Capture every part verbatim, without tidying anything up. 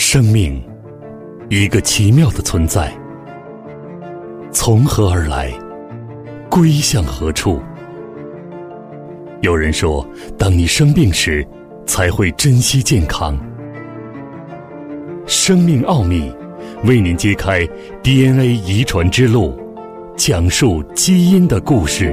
生命，一个奇妙的存在，从何而来，归向何处？有人说，当你生病时，才会珍惜健康。生命奥秘，为您揭开 D N A 遗传之路，讲述基因的故事。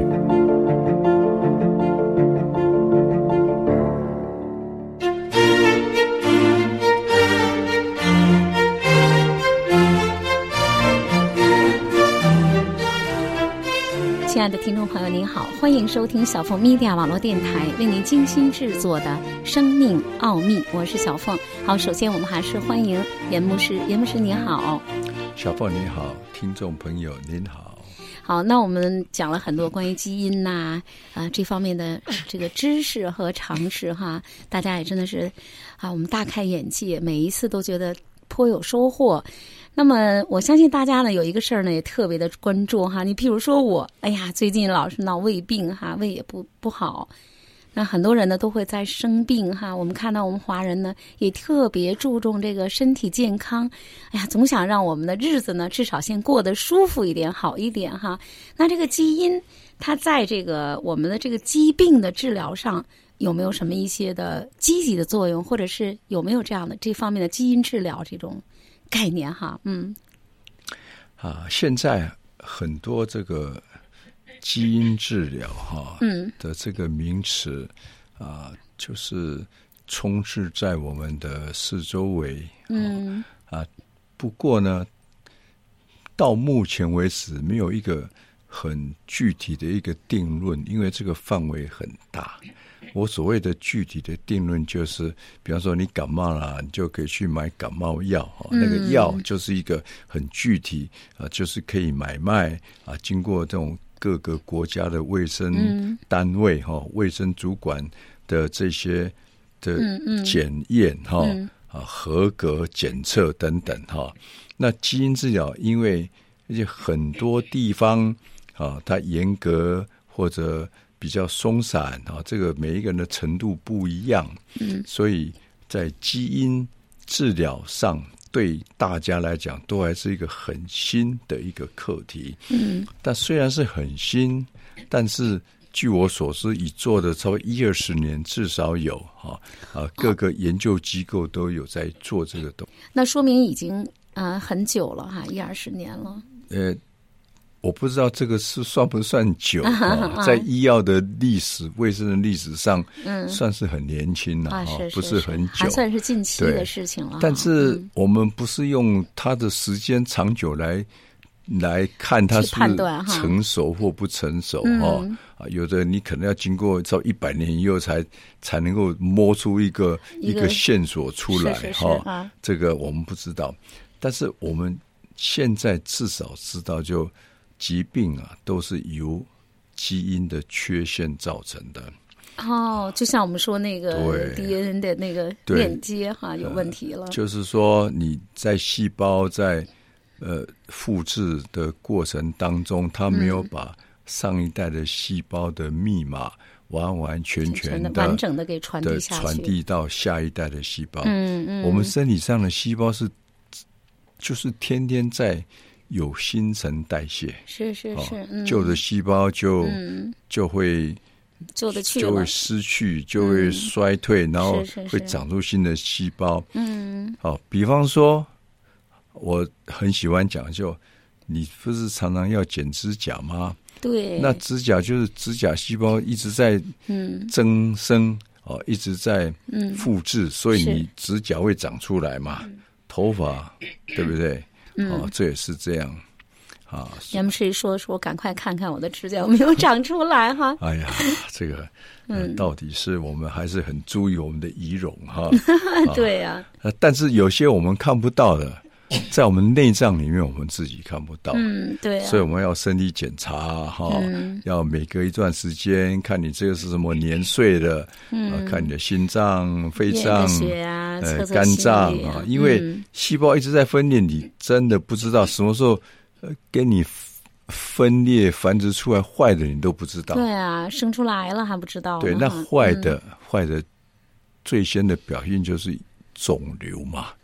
亲爱的听众朋友您好，欢迎收听小凤 Media 网络电台为您精心制作的《生命奥秘》，我是小凤。好，首先我们还是欢迎严牧师。严牧师您好。 小凤你好，听众朋友您好。 好，那我们讲了很多关于基因呐、啊，呃，这方面的这个知识和常识哈，大家也真的是啊，我们大开眼界，每一次都觉得颇有收获。那么我相信大家呢有一个事儿呢也特别的关注哈，你譬如说我，哎呀，最近老是闹胃病哈，胃也不不好。那很多人呢都会在生病哈，我们看到我们华人呢也特别注重这个身体健康，哎呀，总想让我们的日子呢至少先过得舒服一点，好一点哈。那这个基因它在这个我们的这个疾病的治疗上有没有什么一些的积极的作用，或者是有没有这样的这方面的基因治疗这种概念哈？嗯， 啊，现在很多这个基因治疗哈，嗯的这个名词啊，就是充斥在我们的四周围，嗯啊，不过呢，到目前为止没有一个很具体的一个定论，因为这个范围很大。我所谓的具体的定论就是，比方说你感冒了，你就可以去买感冒药，嗯、那个药就是一个很具体啊，就是可以买卖啊，经过这种各个国家的卫生单位哈、嗯、卫生主管的这些的检验哈、嗯嗯、啊合格检测等等哈。那基因治疗因为而且很多地方啊，它严格或者比较松散啊，这个每一个人的程度不一样，嗯，所以在基因治疗上，对大家来讲都还是一个很新的一个课题，嗯，但虽然是很新，但是据我所知，已做的超过一二十年，至少有哈啊，各个研究机构都有在做这个东西。 那说明已经呃很久了哈，一二十年了。 呃。我不知道这个是算不算久、啊、在医药的历史、卫生的历史上，嗯，算是很年轻了、啊啊、 是是不是很久， 还算是近期的事情了。 但是我们不是用它的时间长久来来看它是成熟或不成熟哈、嗯啊。有的你可能要经过到一百年以后才才能够摸出一个一个线索出来哈、啊。这个我们不知道，但是我们现在至少知道就。疾病啊，都是由基因的缺陷造成的。 哦，就像我们说那个 D N A 的那个链接哈，有问题了、呃。就是说你在细胞在呃复制的过程当中，它没有把上一代的细胞的密码完完全全的完整的给传递下去， 传递到下一代的细胞。嗯嗯，我们身体上的细胞是就是天天在。有新陈代谢， 是是是，哦嗯、旧的细胞就、嗯、就会旧的去了， 就会失去，就会衰退，嗯、然后会长出新的细胞。嗯，好、哦，比方说，我很喜欢讲，就你不是常常要剪指甲吗？ 对， 那指甲就是指甲细胞一直在增生，嗯、哦，一直在复制，嗯、所以你指甲会长出来嘛，头发对不对？嗯、哦，这也是这样啊。 要么谁说说，赶快看看我的指甲有没有长出来哈？ 哎呀，这个，嗯、呃，到底是我们还是很注意我们的仪容哈？ 对呀、 啊。但是有些我们看不到的，在我们内脏里面我们自己看不到。 嗯，对、啊。 所以我们要身体检查哈，嗯、要每隔一段时间看你这个是什么年岁的，嗯、啊，看你的心脏、肺脏、 血啊、 呃、肝脏啊，因为细胞一直在分裂，你真的不知道什么时候呃跟你分裂繁殖出来坏的，你都不知道。 对啊，生出来了还不知道。 对，那坏的、嗯、坏的最先的表现就是肿瘤嘛。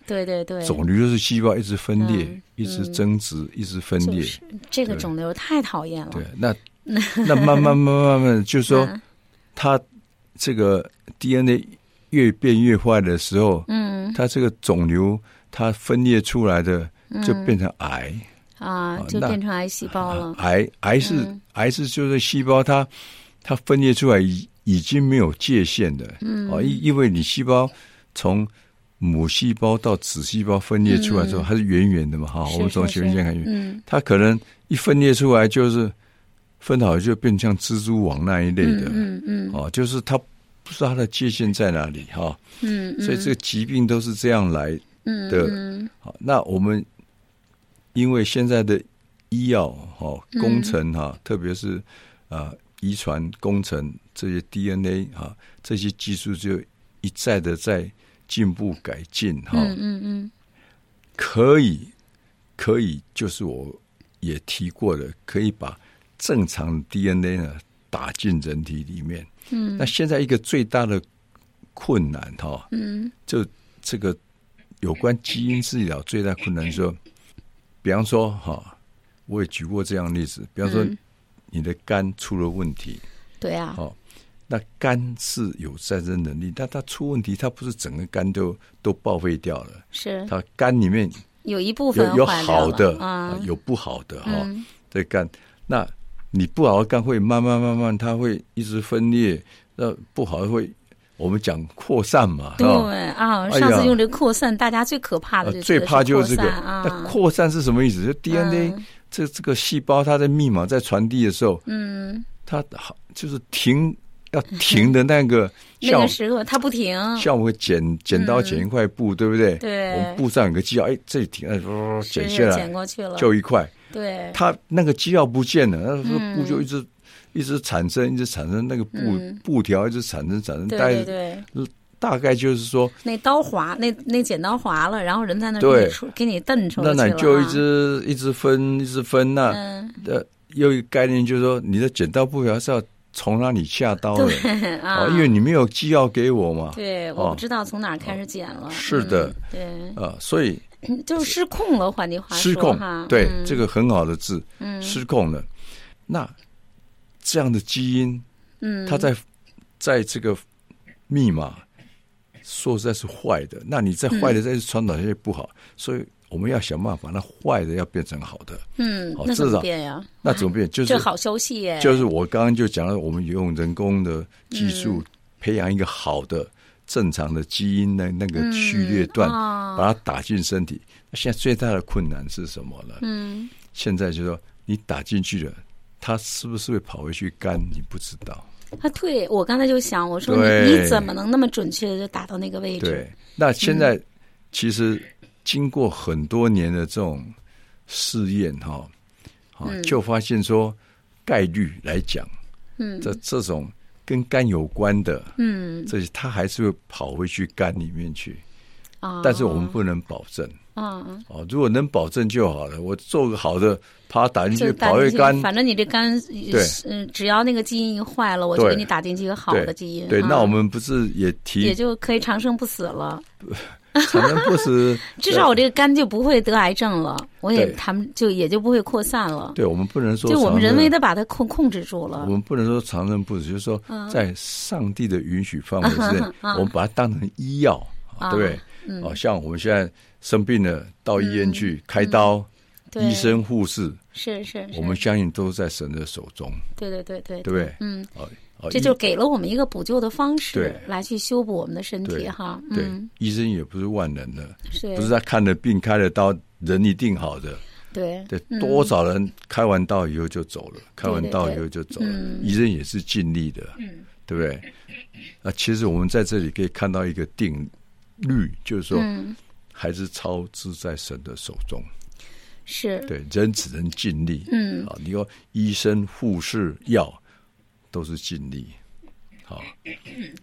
对对对， 肿瘤就是细胞一直分裂， 嗯、 一直增殖、嗯，一直分裂。 就是、这个肿瘤太讨厌了。 对，那那慢慢慢慢慢，就是说，嗯、它这个 D N A 越变越坏的时候，嗯，它这个肿瘤它分裂出来的就变成癌。嗯啊，就变成癌细胞了。 癌癌是、嗯、癌是就是细胞它它分裂出来已已经没有界限的，嗯，哦，因因为你细胞从母细胞到子细胞分裂出来之后，嗯、它是圆圆的嘛，哈，我们从前面看，嗯，它可能一分裂出来就是分好就变成像蜘蛛网那一类的，嗯 嗯, 嗯，哦，就是它不知道它的界限在哪里，哈，嗯，所以这个疾病都是这样来的，嗯嗯，好，那我们。因为现在的医药哈、哦、工程哈、嗯，特别是啊遗传工程这些 D N A 哈这些技术就一再的在进步改进哈，嗯嗯嗯，可以可以就是我也提过的，可以把正常的 D N A 呢打进人体里面，嗯，那现在一个最大的困难哈，嗯，就这个有关基因治疗最大困难是说。比方说哈，我也举过这样的例子。比方说，你的肝出了问题，嗯、 对啊， 哦，那肝是有再生能力，但它出问题，它不是整个肝都都报废掉了， 是它肝里面有一部分有有好的啊， 有不好的哈，嗯、对肝，那你不好的肝会慢慢慢慢，它会一直分裂，那不好的会。我们讲扩散嘛， 对啊，上次用这个扩散，哎、大家最可怕的就是最怕就是这个。 啊、 那扩散是什么意思？就 D N A、嗯、这这个细胞它的密码在传递的时候，嗯，它就是停要停的那个那个时候它不停， 像我们剪剪刀剪一块布，嗯、对不对？ 对， 我们布上有个基料，哎，这里停，哎，剪下来， 剪过去了， 就一块。 对， 它那个基料不见了，那个布就一直。嗯一直产生，一直产生那个布、嗯、布条，一直产生产生， 对对对， 大概就是说， 那刀划，那那剪刀划了，然后人在那给你给你蹬出来了， 那你就一直一直分，一直分，那呃、嗯，有一个概念就是说，你的剪刀布条是要从哪里下刀的啊、哦？因为你没有基料给我嘛， 对，我不知道从哪儿开始剪了，哦、 是的， 嗯、对啊、呃，所以就是失控了，换句话说， 失控哈， 对、 嗯、 这个很好的字， 嗯， 失控了，那。这样的基因，嗯，它在在这个密码说实在是坏的，那你在坏的再去传导下去不好，嗯、所以我们要想办法，那坏的要变成好的。 嗯，那怎么变呀？ 那怎么变？就是这好消息耶！ 就是我刚刚就讲了，我们用人工的技术、嗯、培养一个好的正常的基因的那个序列段，嗯哦、把它打进身体。现在最大的困难是什么呢？嗯，现在就是说你打进去了。他是不是会跑回去肝？你不知道。 啊，对，我刚才就想，我说你你怎么能那么准确的就打到那个位置？ 对，那现在、嗯、其实经过很多年的这种试验哈，啊、嗯，就发现说概率来讲，嗯，这这种跟肝有关的，嗯，这它还是会跑回去肝里面去，啊、哦，但是我们不能保证。嗯哦，如果能保证就好了。我做个好的，把它打进去，保卫肝。 反正你这肝，对，嗯，只要那个基因一坏了，我就给你打进去一个好的基因。 对， 啊、 那我们不是也提， 也就可以长生不死了。 长生不死， 至少我这个肝就不会得癌症了，我也他们就也就不会扩散了。 对，我们不能说， 就我们人为的把它控控制住了。 我们不能说长生不死，就是说在上帝的允许范围之内，嗯、我们把它当成医药，啊、对不对？嗯、哦，像我们现在生病了，到医院去、嗯、开刀，嗯、医生、护士， 是是， 我们相信都在神的手中。 对对对对， 对不对？ 嗯，哦哦、这就给了我们一个补救的方式， 对， 来去修补我们的身体哈。 对，嗯、医生也不是万能的，不是他看了病开了刀，人一定好的。 对对，多少人开完刀以后就走了，嗯、开完刀以后就走了，对对对，医生也是尽力的，嗯、对不对？那其实我们在这里可以看到一个定律，就是说，嗯、还是操之在神的手中。 是， 对，人只能尽力。嗯，好，你说医生、护士、药都是尽力。好， 那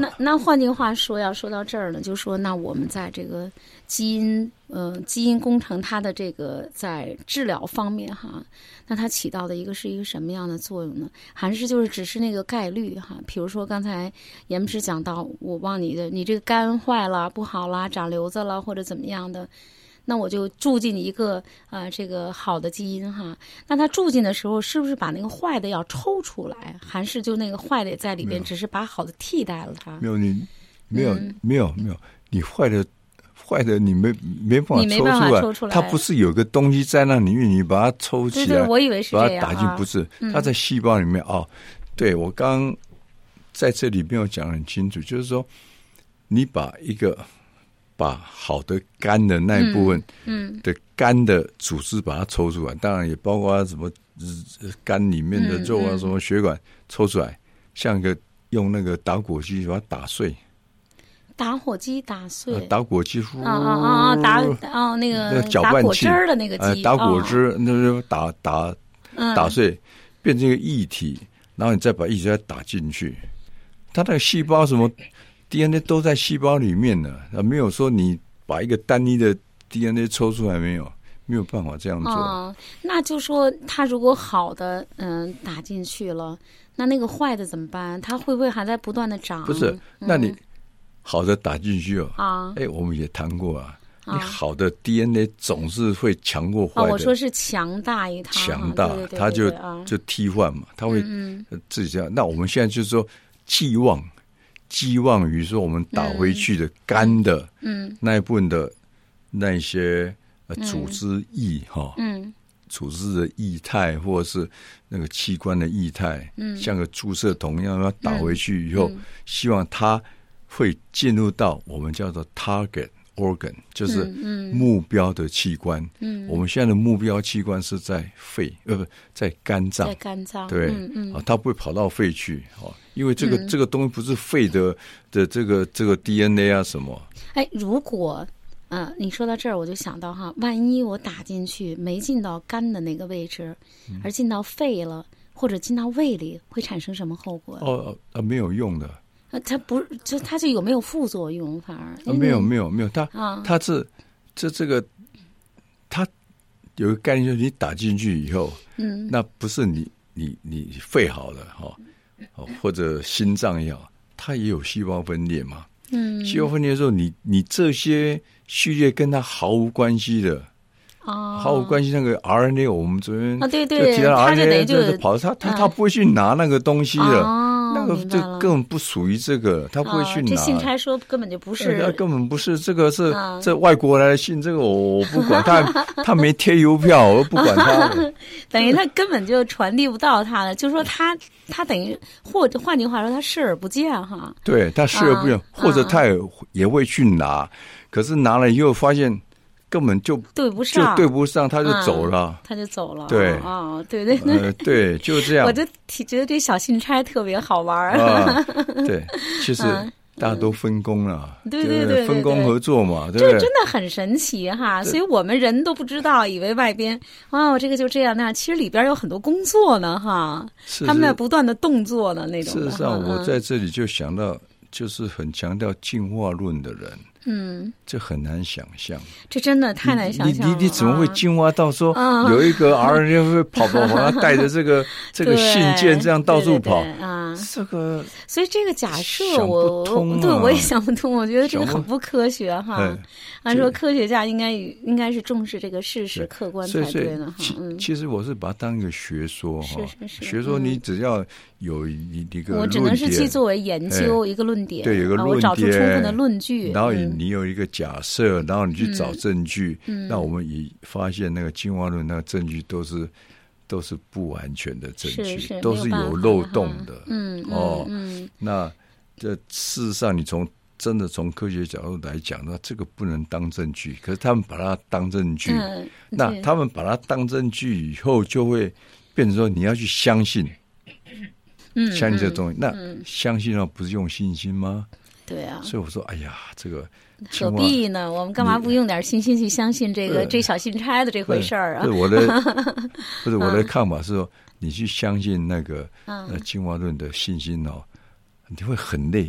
那那换句话说，要说到这儿呢，就说那我们在这个基因呃基因工程它的这个在治疗方面哈，那它起到的一个是一个什么样的作用呢？还是就是只是那个概率哈？比如说刚才严博士讲到，我忘你的，你这个肝坏了不好啦，长瘤子了或者怎么样的。那我就注进一个呃这个好的基因哈，那它注进的时候是不是把那个坏的要抽出来，还是就那个坏的也在里边，只是把好的替代了它？ 没有你没有、嗯、没有没有你坏的坏的你没没办法抽出来， 你没办法抽出来， 它不是有个东西在那里面，你把它抽起来， 对对，我以为是这样， 把它打进、啊、不是，它在细胞里面、嗯、哦。对，我刚刚在这里没有讲得很清楚，就是说你把一个。把好的肝的那一部分的肝的组织把它抽出来，嗯嗯、当然也包括什么肝里面的肉啊、嗯嗯、什么血管抽出来，像一个用那个打火机把它打碎。 打火机打碎， 啊、打火机啊啊啊！打哦那个搅拌器打果汁的那个机， 呃、打果汁、哦、那就打打打碎，变成一个液体，然后你再把液体再打进去，它那个细胞什么。D N A 都在细胞里面呢，没有说你把一个单一的 D N A 抽出来，没有，没有办法这样做。 哦，那就说它如果好的嗯打进去了，那那个坏的怎么办？它会不会还在不断的长？ 不是，那你好的打进去哦， 啊、 嗯，哎，我们也谈过啊，你好的 D N A 总是会强过坏的。 哦，我说是强大于它， 强大， 对对对对对它就、 啊、 就替换嘛，它会自己这样。嗯嗯，那我们现在就是说寄望。寄望于说我们打回去的肝的那一部分的那些呃组织液哈，嗯，组织的液态或者是那个器官的液态，嗯，像个注射筒一样，要打回去以后，嗯嗯、希望它会进入到我们叫做 target organ， 就是目标的器官。嗯，嗯我们现在的目标器官是在肺，呃，不在肝脏， 在肝脏， 对， 嗯嗯、 啊，它不会跑到肺去，哦。因为这个、嗯、这个东西不是肺的的这个这个 D N A 啊什么？ 哎，如果呃你说到这儿，我就想到哈，万一我打进去没进到肝的那个位置，嗯、而进到肺了，或者进到胃里，会产生什么后果？ 哦，呃，没有用的。 呃，它不就它就有没有副作用？反而、 啊、没有没有没有，它啊， 它是这这个它有一个概念，就是你打进去以后，嗯，那不是你你你肺好了哈。哦哦，或者心脏也好，它也有细胞分裂嘛。嗯，细胞分裂的时候，你你这些序列跟它毫无关系的，哦，毫无关系。那个 R N A， 我们昨天啊，对对， 提到 R N A 就是跑，它它它不会去拿那个东西的。 哦那个就根本不属于这个，他不会去拿。 这信差说根本就不是， 他根本不是这个是这外国来的信，这个我我不管他，他没贴邮票，我不管他。 等于他根本就传递不到他了，就是说他他等于或者换句话说，他视而不见哈。 对他视而不见，或者他也也会去拿，可是拿了以后发现。根本就对不上， 就对不上，他就走了， 嗯、他就走了。 对， 哦，对对对， 呃、对，就这样。 我就觉得这小信差特别好玩啊。对，其实大家都分工了， 嗯、对对 对, 对， 分工合作嘛，对不对？ 这真的很神奇哈，所以我们人都不知道，以为外边哦，这个就这样那样，其实里边有很多工作呢哈， 是他们在不断的动作呢那种。 事实上，我在这里就想到，就是很强调进化论的人。嗯，这很难想象， 这真的太难想象了。 你你你怎么会进化到说有一个 R N A 会跑跑跑，他带着这个这个信件这样到处跑啊？ 这个， 所以这个假设我对我也想不通，我觉得这个很不科学哈。按说科学家应该应该是重视这个事实客观才对呢。 其其实我是把它当一个学说哈， 是是是， 学说你只要有一一个， 我只能是去作为研究一个论点， 对，有个论点， 我找出充分的论据， 然后你有一个假设，然后你去找证据，嗯嗯、那我们也发现那个进化论那个证据都是都是不完全的证据， 是是都是有漏洞的。 嗯哦， 嗯， 那这事实上你从真的从科学角度来讲，那这个不能当证据，可是他们把它当证据， 嗯、 那他们把它当证据以后，就会变成说你要去相信， 嗯， 相信这个东西， 嗯、 那、 嗯、 相信了不是用信心吗？ 对啊， 所以我说，哎呀，这个何必呢？我们干嘛不用点信心去相信这个这小信差的这回事儿啊？ 不是我的，不是我的看法是说，你去相信那个呃进化论的信心哦，你会很累哦。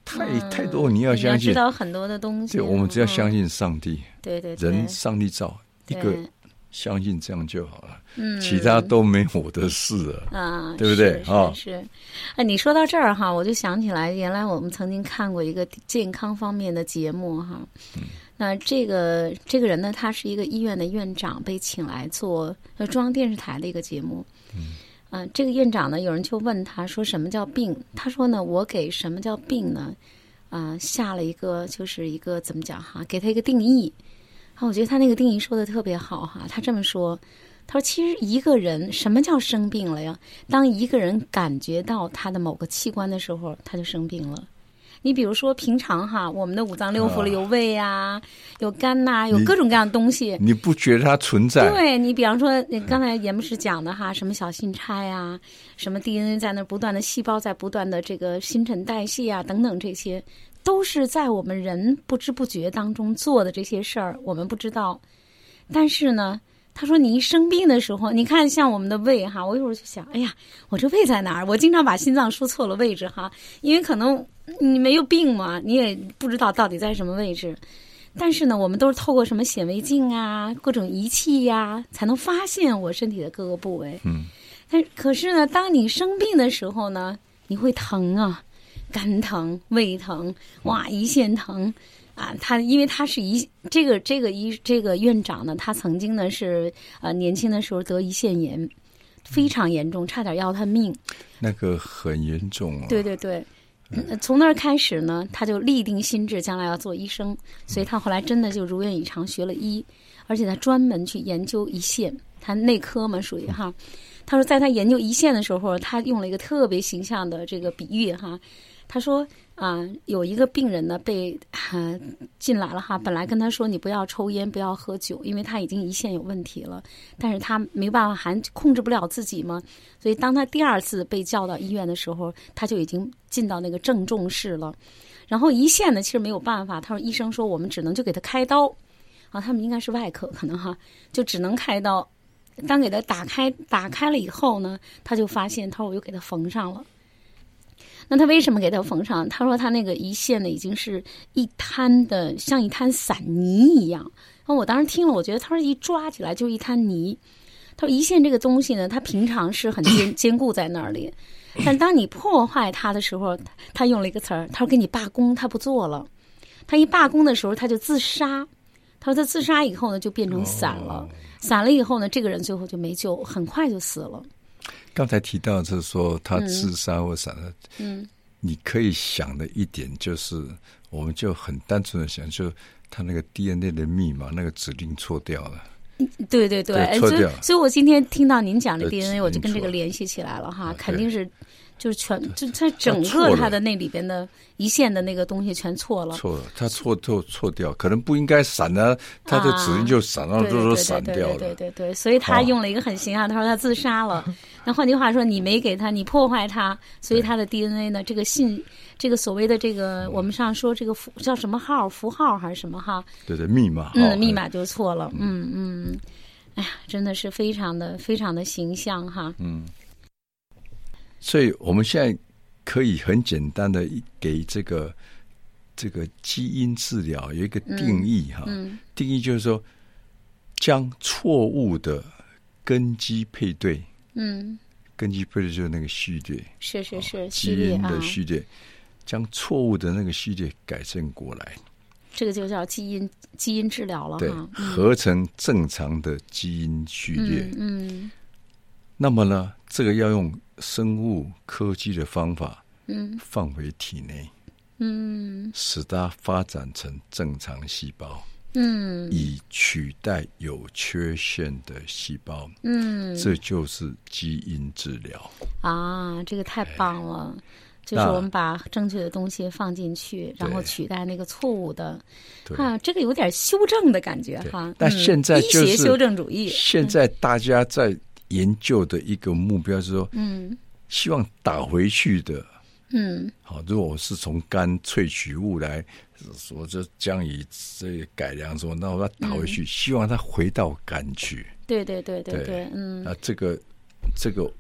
太、嗯、太多你要相信， 你要知道很多的东西。 对，我们只要相信上帝， 嗯、对对对， 人上帝造一个，相信这样就好了，嗯，其他都没我的事了，啊，对不对？ 啊，是，是，啊，你说到这儿哈，我就想起来，原来我们曾经看过一个健康方面的节目哈，嗯，那这个这个人呢，他是一个医院的院长，被请来做中央电视台的一个节目，嗯。啊，这个院长呢，有人就问他说什么叫病？他说呢，我给什么叫病呢？啊，下了一个就是一个怎么讲哈，给他一个定义。啊，我觉得他那个定义说的特别好哈。他这么说，他说其实一个人什么叫生病了呀？当一个人感觉到他的某个器官的时候，他就生病了。你比如说平常哈，我们的五脏六腑里有胃呀、啊，有肝呐、啊，有各种各样的东西。 你, 你不觉得它存在？ 对，你比方说，你刚才严博士讲的哈，什么小信差呀，什么 D N A 在那不断的，细胞在不断的这个新陈代谢啊，等等，这些都是在我们人不知不觉当中做的这些事儿，我们不知道。但是呢，他说你一生病的时候，你看像我们的胃哈，我有时候就想，哎呀，我这胃在哪儿？我经常把心脏说错了位置哈，因为可能你没有病嘛，你也不知道到底在什么位置。但是呢，我们都是透过什么显微镜啊、各种仪器呀、啊，才能发现我身体的各个部位。嗯。但可是呢，当你生病的时候呢，你会疼啊，肝疼、胃疼，哇，胰腺疼。啊，他因为他是胰这个这个医这个院长呢，他曾经呢是呃年轻的时候得胰腺炎，非常严重，差点要他命。 那个很严重啊。 对对对，嗯、从那儿开始呢，他就立定心志，将来要做医生，所以他后来真的就如愿以偿学了医，而且他专门去研究胰腺，他内科嘛属于哈。他说在他研究胰腺的时候，他用了一个特别形象的这个比喻哈，他说。啊，有一个病人呢被啊进来了哈，本来跟他说你不要抽烟，不要喝酒，因为他已经胰腺有问题了，但是他没办法，还控制不了自己嘛，所以当他第二次被叫到医院的时候，他就已经进到那个正重室了。然后胰腺呢，其实没有办法，他说医生说我们只能就给他开刀，啊，他们应该是外科可能哈，就只能开刀。当给他打开打开了以后呢，他就发现，他说我又给他缝上了。那他为什么给他缝上？他说他那个胰腺呢，已经是一滩的，像一滩散泥一样。然后我当时听了，我觉得他说一抓起来就是一滩泥。他说胰腺这个东西呢，它平常是很坚坚固在那里，但当你破坏它的时候，他用了一个词儿，他说给你罢工，他不做了。他一罢工的时候，他就自杀。他说他自杀以后呢，就变成散了，散了以后呢，这个人最后就没救，很快就死了。 刚才提到就是说他自杀或散了，嗯，你可以想的一点就是，我们就很单纯的想，就他那个 D N A 的密码那个指令错掉了。 对对对， 对错掉了。 所以，所以我今天听到您讲的 D N A， 我就跟这个联系起来了哈，肯定是就是全就他整个他的那里边的胰腺的那个东西全错了， 错了，他错错错掉，可能不应该闪呢，他的指令就闪到就说闪掉了， 对对对对，所以他用了一个很形象，他说他自杀了。那换句话说，你没给他，你破坏他，所以他的 D N A 呢，这个信，这个所谓的这个我们上说这个符叫什么号，符号还是什么哈？ 对对，密码， 嗯，密码就错了，嗯嗯，哎呀，真的是非常的非常的形象哈， 嗯。所以我们现在可以很简单的给这个这个基因治疗有一个定义哈，嗯嗯、定义就是说将错误的根基配对，嗯，根基配对就是那个序列， 是是是， 基因的序列，将错误的那个序列改正过来， 这个就叫基因基因治疗了哈， 对，嗯、合成正常的基因序列，嗯。嗯那么呢，这个要用生物科技的方法，嗯，放回体内，嗯，使它发展成正常细胞，嗯，以取代有缺陷的细胞，嗯，这就是基因治疗啊，这个太棒了。哎就是我们把正确的东西放进去，然后取代那个错误的，啊，这个有点修正的感觉哈。 但现在就是医学修正主义。 现在大家在研究的一个目标是说，嗯，希望打回去的，嗯，好，如果我是从肝萃取物来，我就将以这个改良说，那我要打回去，嗯、希望它回到肝去。 对对对对对，嗯， 那这个这个。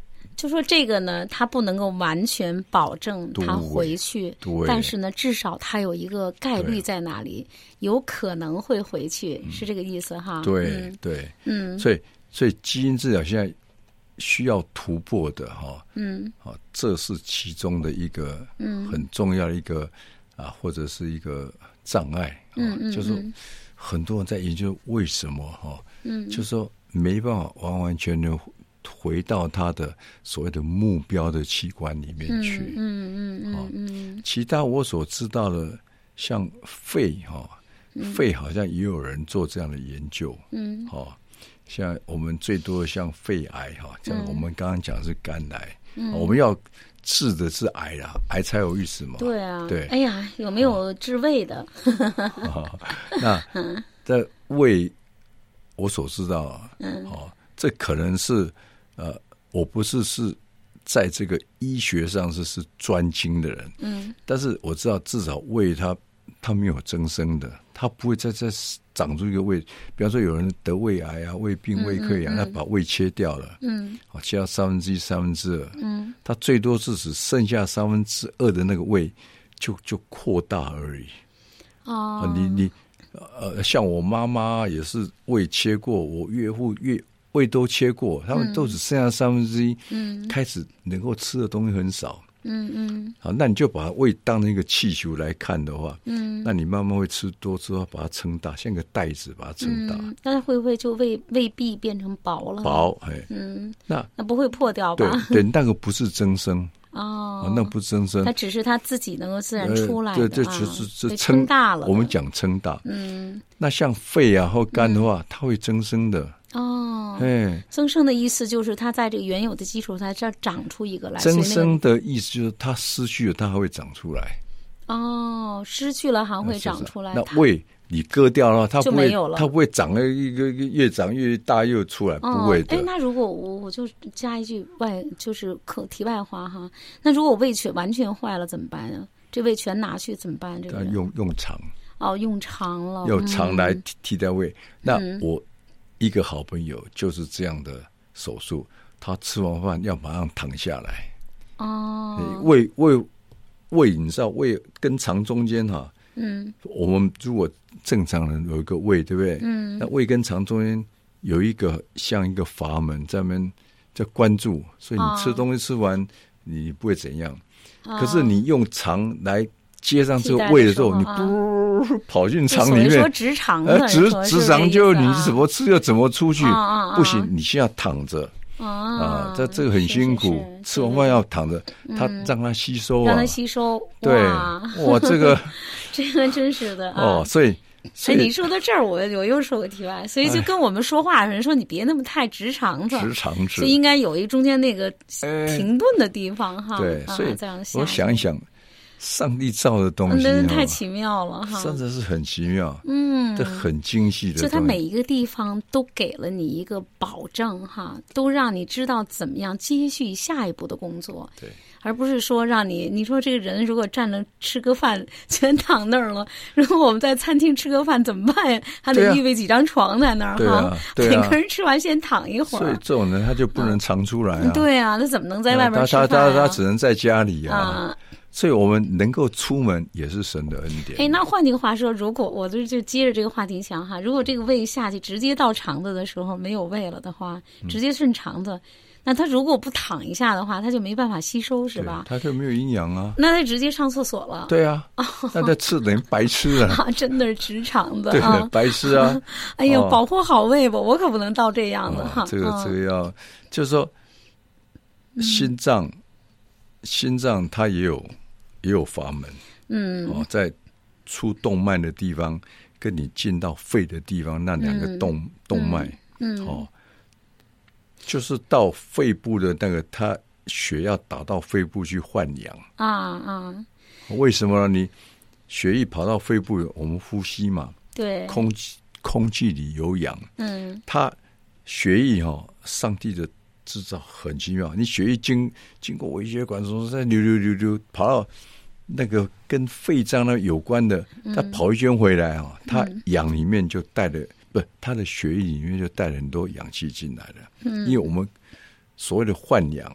就说这个呢，它不能够完全保证它回去，但是呢，至少它有一个概率在那里，有可能会回去，嗯、是这个意思哈。 对、 嗯、 对， 嗯， 所以所以基因治疗现在需要突破的哈， 嗯， 啊，这是其中的一个很重要的一个、嗯、啊，或者是一个障碍， 嗯嗯， 就是说很多人在研究为什么哈，嗯，就是说没办法完完全全回到他的所谓的目标的器官里面去， 嗯嗯嗯嗯嗯， 其他我所知道的，像肺哈，肺好像也有人做这样的研究，嗯，哦，像我们最多的像肺癌哈，像我们刚刚讲的是肝癌，嗯，我们要治的是癌啦，癌才有意思嘛， 对啊， 对， 哎呀，有没有治胃的？ 哦、那在胃，我所知道啊，嗯，哦，这可能是。呃，我不是是在这个医学上是是专精的人，嗯，但是我知道至少胃它它没有增生的，它不会再再长出一个胃。比方说有人得胃癌啊、胃病、胃溃疡，他、嗯嗯、把胃切掉了，嗯，哦，切到三分之一、三分之二，嗯，它最多是只剩下三分之二的那个胃就就扩大而已。 哦， 啊、你你呃，像我妈妈也是胃切过，我岳父岳。胃都切过，他们都只剩下三分之一，嗯，开始能够吃的东西很少，嗯嗯，好，那你就把胃当成一个气球来看的话，嗯，那你慢慢会吃多之后把它撑大，像个袋子把它撑大， 嗯，那会不会就胃胃壁变成薄了？ 薄，哎， 嗯， 那那不会破掉吧？ 对对，那个不是增生。 哦， 那不增生， 它只是它自己能够自然出来的， 呃、对，这就是是撑大了。 我们讲撑大， 嗯， 那像肺啊或肝的话，嗯、它会增生的。 哦， 哎， 增生的意思就是它在这个原有的基础上再长出一个来。 增生的意思就是它失去了，它还会长出来。 哦，失去了还会长出来。 那胃你割掉了，它不会， 了它不会长了一个越长越大又出来， 哦、 不会的。 哎，那如果我我就加一句外，就是可题外话哈，那如果胃全完全坏了怎么办啊？这胃全拿去怎么办？这个用用肠哦，用肠了， 用肠来替代胃。嗯、那我一个好朋友就是这样的手术，他吃完饭要马上躺下来。 哦， 胃胃胃，你知道胃跟肠中间哈、啊。嗯，我们如果正常人有一个胃，对不对？嗯，那胃跟肠中间有一个像一个阀门在那边在关注，所以你吃东西吃完、哦、你不会怎样、哦。可是你用肠来接上这个胃的时候，你不跑进肠里面， 说直肠的， 直直肠就你怎么吃就怎么出去， 哦、 不行，你现在躺着。 哦、 啊，这这个很辛苦， 是是是， 吃完饭要躺着，它、嗯、让它吸收啊， 让它吸收。 对，哇，这个这个真是的啊。 哦，所以， 所以你说到这儿，我我又说个题外，所以就跟我们说话的人说，你别那么太直肠子， 直肠子， 所以应该有一中间那个停顿的地方、哎、哈。 对， 啊、 所以这样想我想一想。上帝造的东西， 真的太奇妙了哈！ 真的是很奇妙，嗯，这很精细的东西。 就它每一个地方都给了你一个保证哈，都让你知道怎么样接续下一步的工作。 对， 而不是说让你，你说这个人如果站着吃个饭全躺那儿了，如果我们在餐厅吃个饭怎么办？还得预备几张床在那儿哈、 啊啊，每个人吃完先躺一会儿。 所以这种人他就不能常出来啊。 嗯、对啊，他怎么能在外面吃饭、啊？ 他他他他只能在家里啊。 啊所以我们能够出门也是神的恩典。 哎，那换句话说，如果我就就接着这个话题想哈，如果这个胃下去直接到肠子的时候没有胃了的话，直接顺肠子，嗯、那他如果不躺一下的话，他就没办法吸收，是吧？ 他就没有营养啊。 那他直接上厕所了。 对啊，哦、那他吃等于白吃了。 啊，真的是直肠子对啊， 白吃啊。 哎呦，哦、保护好胃吧，我可不能到这样子哈。 哦、这个这个要，就是说，心脏，嗯、心脏它也有。也有阀门，嗯，哦，在出动脉的地方，跟你进到肺的地方，那两个动、嗯、动脉，嗯，哦，就是到肺部的那个，它血要打到肺部去换氧啊啊！ 为什么呢？你血液跑到肺部，我们呼吸嘛， 对， 空气空气里有氧， 嗯， 它血液哈、哦，上帝的制造很奇妙，你血液经经过微血管，说在流流流流跑到。那个跟肺脏呢有关的，他跑一圈回来啊，嗯、他氧里面就带了，不，他的血液里面就带了很多氧气进来了。嗯，因为我们所谓的换氧，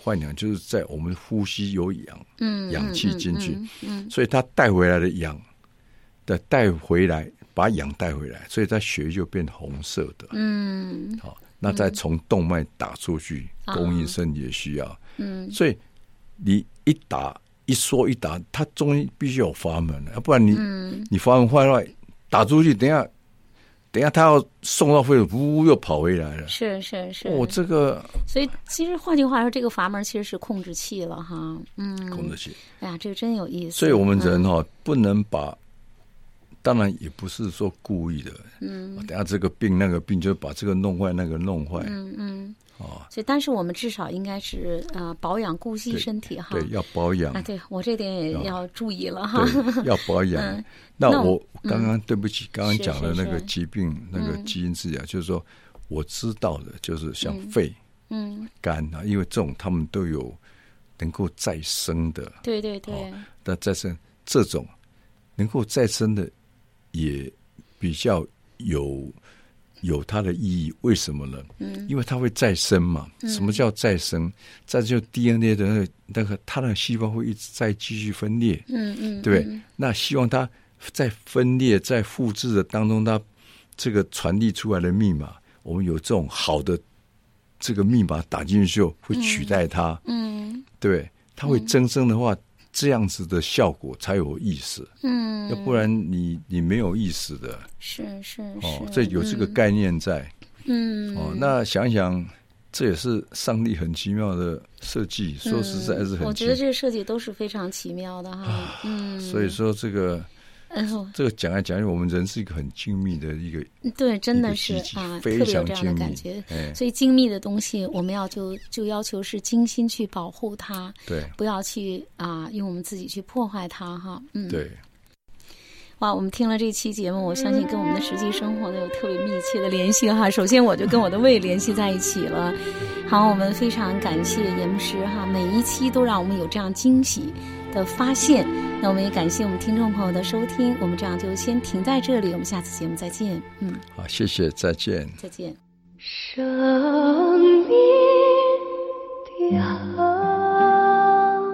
换氧就是在我们呼吸有氧， 嗯， 氧气进去， 嗯嗯嗯、 所以它带回来的氧的带回来，把氧带回来，所以它血就变红色的。嗯，好，那再从动脉打出去，嗯、供应身体的需要。嗯，所以你一打一缩一打，它中间必须有阀门，要不然你、嗯、你阀门坏了，打出去，等一下。等一下，他要送到肺，呜又跑回来了。 是是是， 我、哦、这个， 所以其实换句话说，这个阀门其实是控制器了哈。嗯， 控制器。 哎呀，这个真有意思。 所以我们人哈、哦嗯、不能把，当然也不是说故意的。嗯，等一下这个病那个病就把这个弄坏那个弄坏。嗯嗯。哦， 所以但是我们至少应该是呃保养顾惜身体哈。 对，要保养啊。对我这点也要注意了哈。 对，要保养。嗯、那我刚刚、嗯、对不起，刚刚讲的那个疾病是是是那个基因治疗，就是说我知道的，就是像肺、嗯、肝啊，因为这种他们都有能够再生的。 对对对。哦、 那再生这种能够再生的也比较有。有它的意义，为什么呢？嗯，因为它会再生嘛。嗯、什么叫再生？再就 D N A 的那个那个，它的细胞会一直再继续分裂。嗯嗯，对不对？那希望它在分裂、在复制的当中，它这个传递出来的密码，我们有这种好的这个密码打进去就会取代它。嗯，对，它会增生的话。嗯这样子的效果才有意思，嗯，要不然你你没有意思的， 是是是， 哦，这有这个概念在，嗯，哦，那想想这也是上帝很奇妙的设计，说实在是很奇妙， 我觉得这个设计都是非常奇妙的哈，嗯， 所以说这个。这个讲来讲去，我们人是一个很精密的一个， 对，真的是啊， 非常精密， 特别有这样的感觉。哎、所以精密的东西，我们要就就要求是精心去保护它， 对， 不要去啊用我们自己去破坏它哈。嗯， 对。 哇，我们听了这期节目，我相信跟我们的实际生活都有特别密切的联系哈。首先，我就跟我的胃联系在一起了。好，我们非常感谢严牧师哈，每一期都让我们有这样惊喜的发现。那我们也感谢我们听众朋友的收听，我们这样就先停在这里，我们下次节目再见。嗯， 好，谢谢，再见， 再见。 生命的河，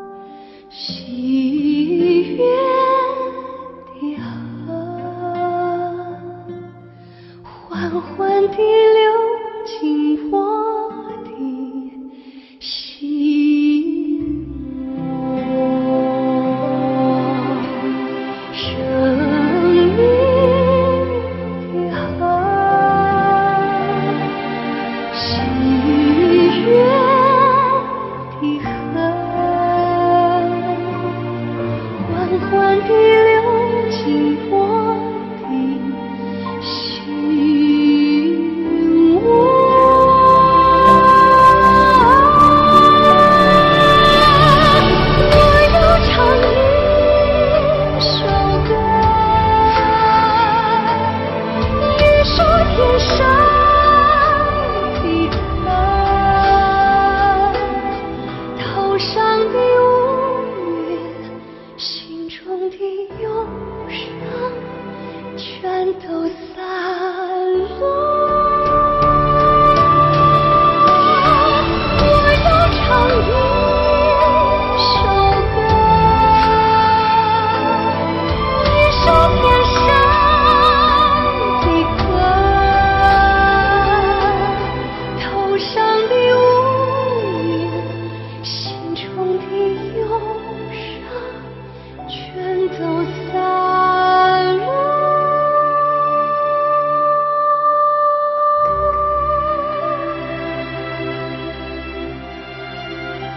喜悦的河，缓缓地流进我的心窝。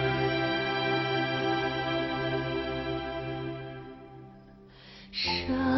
生